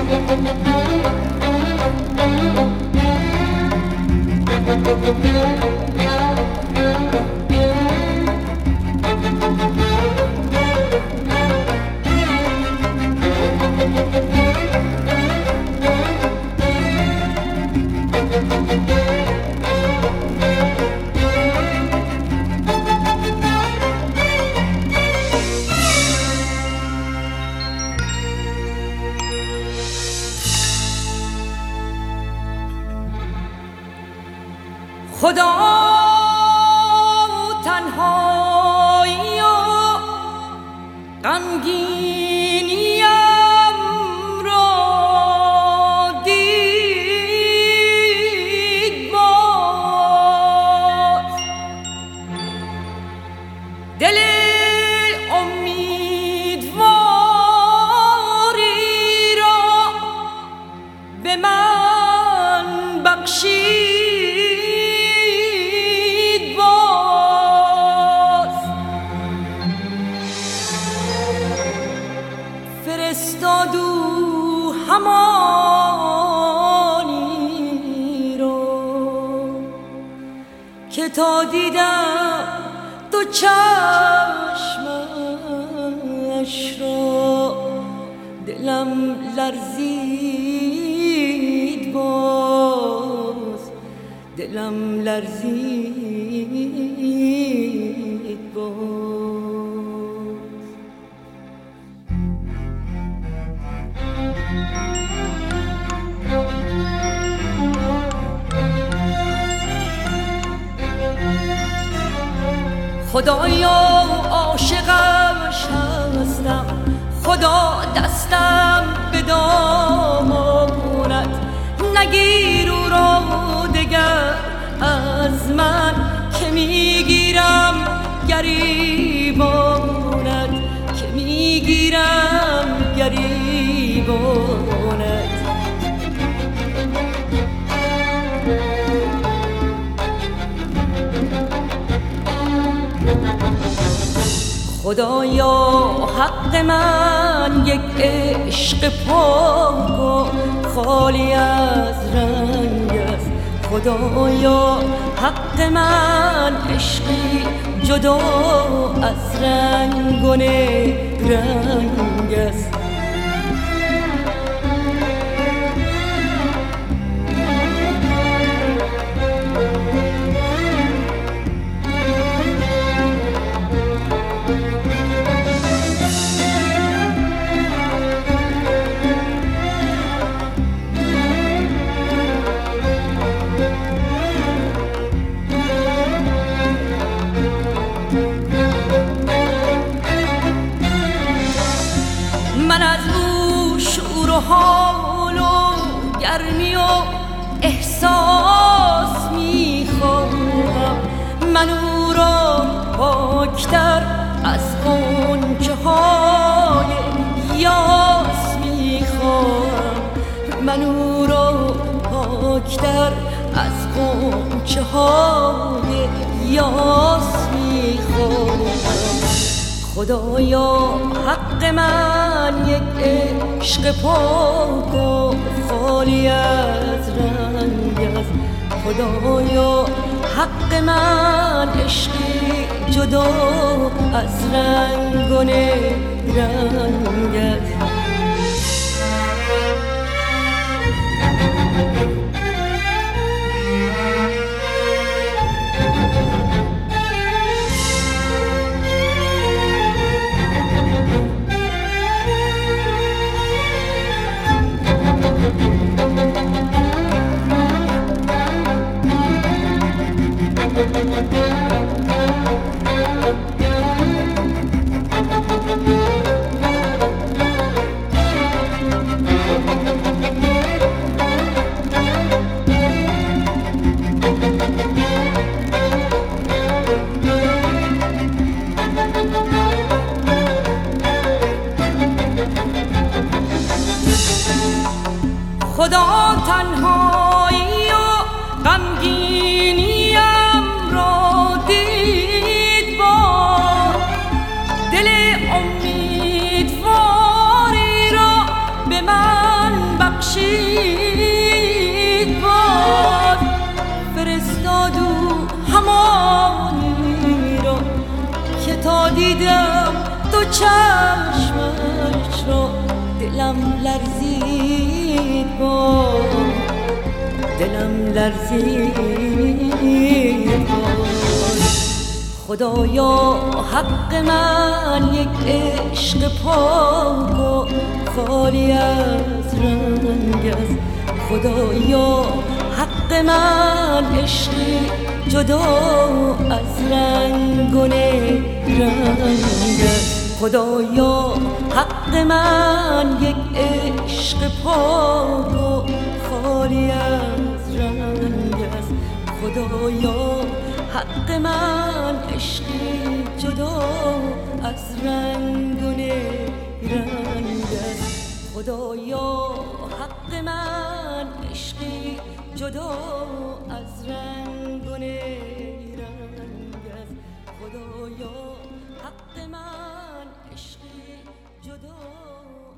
خدا تنهایی و غمگینیم را دید باز، دل امیدواری را به من بخشید. فرستادو همانی رو که تا دیدم تو چشمش را دلم لرزید باز، دلم لرزید باز. خدایا عاشقش هستم، خدا دستم به دامانت نگیر او را دگر از من، که میگیرم گریبانت، که میگیرم گریبانت. خدایا حق من یک عشق پاک و خالی از رنگ است، خدایا حق من عشقی جدا از رنگ و رنگ است. من از او شور و حال و گرمی و احساس میخواهم، من او را پاکتر از غنچه های یاس میخواهم، من او را پاکتر از غنچه های یاس میخواهم. خدایا حق من یک عشق پاک و خالی از رنگ است، خدایا حق من عشقی جدا از رنگ و رنگ است. خدا تنهایی و غمگینیم را دید باز، دل امیدواری را به من خورشید باد فرستاد او همانی را که تا دیدم تو چشمش را دلم لرزید باد، دلم لرزید باد. خدایا حق من یک عشق پاک و خالی از رنگ است. خدایا حق من عشقی جدا از رنگ و رنگ است. خدایا حق من یک عشق پاک و خالی از رنگ است. خدایا حق من عشقی جدا از رنگ و رنگ است. خدایا حق من عشقی جدا از رنگ و رنگ است. خدایا حق من عشقی جدا